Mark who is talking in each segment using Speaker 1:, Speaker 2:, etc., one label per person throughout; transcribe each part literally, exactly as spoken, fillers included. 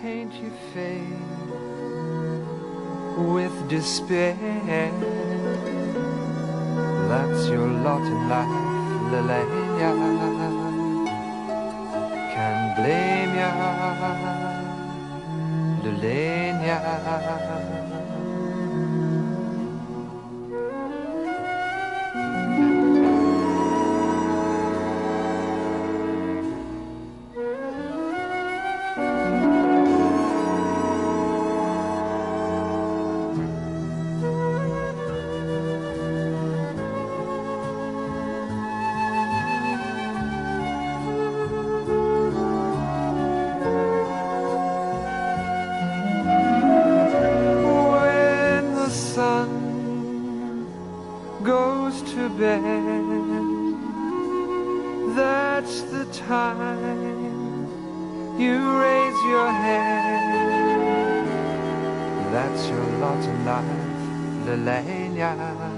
Speaker 1: can't you fade with despair? That's your lot in life, Lelania. Can't blame ya, Lelania. Goes to bed, that's the time you raise your head. That's your lot in life, Lelania.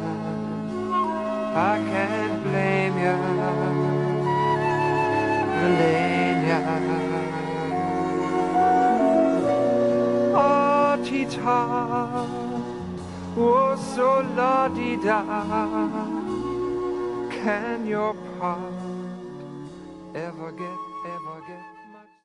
Speaker 1: I can't blame you, Lelania. Oh, Tita, oh, so la-di-da. Can your part ever get